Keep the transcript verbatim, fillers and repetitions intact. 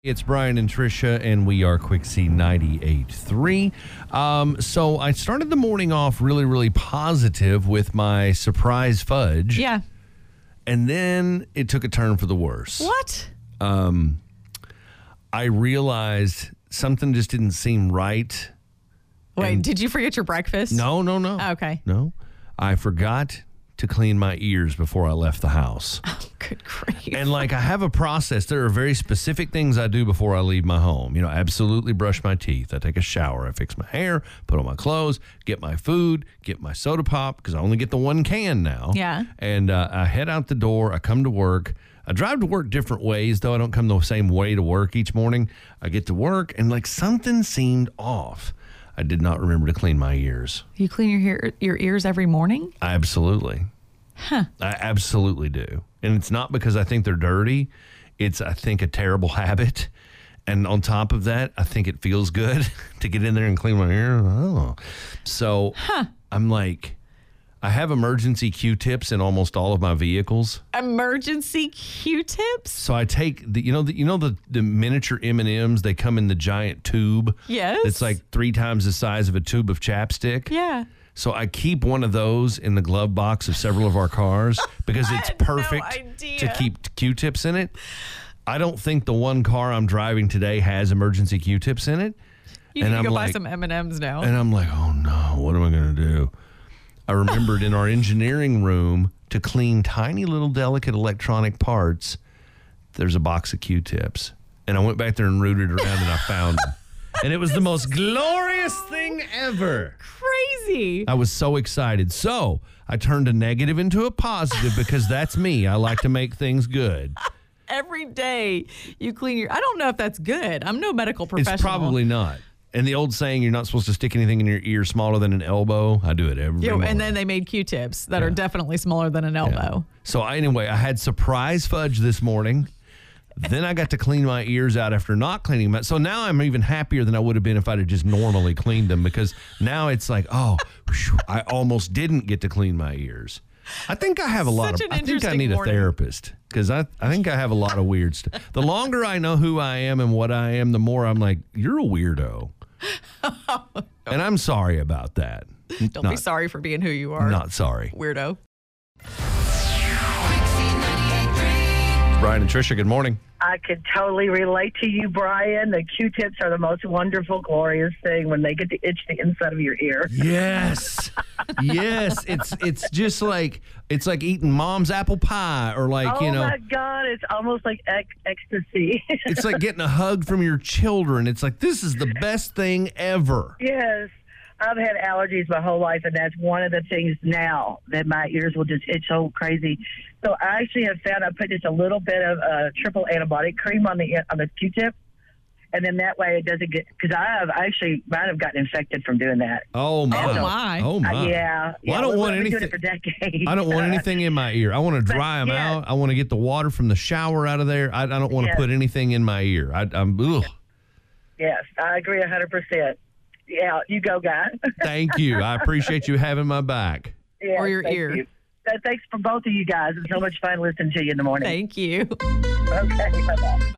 It's Brian and Tricia, and we are Quixie ninety-eight point three. Um, so I started the morning off really, really positive with my surprise fudge. Yeah. And then it took a turn for the worse. What? Um, I realized something just didn't seem right. Wait, And- did you forget your breakfast? No, no, no. Oh, okay. No. I forgot to clean my ears before I left the house. Oh, good grief. And like I have a process. There are very specific things I do before I leave my home. You know, absolutely brush my teeth. I take a shower. I fix my hair, put on my clothes, get my food, get my soda pop because I only get the one can now. Yeah. And uh, I head out the door. I come to work. I drive to work different ways, though. I don't come the same way to work each morning. I get to work and like something seemed off. I did not remember to clean my ears. You clean your hair, your ears every morning? Absolutely. Huh. I absolutely do. And it's not because I think they're dirty. It's, I think, a terrible habit. And on top of that, I think it feels good to get in there and clean my ear. Oh. So Huh. I'm like, I have emergency Q-tips in almost all of my vehicles. Emergency Q-tips? So I take the, you know, the, you know the, the miniature M and M's, they come in the giant tube. Yes. It's like three times the size of a tube of chapstick. Yeah. So I keep one of those in the glove box of several of our cars because I it's had no perfect idea. to keep Q-tips in it. I don't think the one car I'm driving today has emergency Q-tips in it. You And need to I'm go buy like- some M and M's now. And I'm like, oh no, what am I going to do? I remembered in our engineering room to clean tiny little delicate electronic parts, there's a box of Q-tips. And I went back there and rooted around and I found them. And it was the most glorious thing ever. Crazy. I was so excited. So I turned a negative into a positive because that's me. I like to make things good. Every day you clean your... I don't know if that's good. I'm no medical professional. It's probably not. And the old saying, you're not supposed to stick anything in your ear smaller than an elbow. I do it every Yeah, morning. and then they made Q-tips that are definitely smaller than an Yeah. elbow. So anyway, I had surprise fudge this morning. Then I got to clean my ears out after not cleaning them. So now I'm even happier than I would have been if I'd have just normally cleaned them because now it's like, oh, whew, I almost didn't get to clean my ears. I think I have a lot Such of, an I think I interesting need morning. a therapist because I, I think I have a lot of weird stuff. The longer I know who I am and what I am, the more I'm like, you're a weirdo. And I'm sorry about that. Don't not, be sorry for being who you are. Not sorry. Weirdo. Brian and Tricia, good morning. I could totally relate to you, Brian. The Q-tips are the most wonderful, glorious thing when they get to itch the inside of your ear. Yes. Yes. It's it's just like it's like eating mom's apple pie or like, oh, you know, my God. It's almost like ec- ecstasy. it's like getting a hug from your children. It's like this is the best thing ever. Yes. I've had allergies my whole life, and that's one of the things now that my ears will just itch so crazy. So I actually have found I put just a little bit of uh, triple antibiotic cream on the on the Q-tip, and then that way it doesn't get, because I have actually might have gotten infected from doing that. Oh my. Oh, my. Oh Uh, my. yeah. Well, yeah, I don't we- want we've been doing anything. it for decades. I don't want anything in my ear. I want to dry them yeah. out. I want to get the water from the shower out of there. I, I don't want to Yes. put anything in my ear. I, I'm ugh. Yes, I agree one hundred percent. Yeah, you go, guy. Thank you. I appreciate you having my back. Yes, Or your thank ear. you. Uh, Thanks for both of you guys. It's so much fun listening to you in the morning. Thank you. Okay, bye-bye.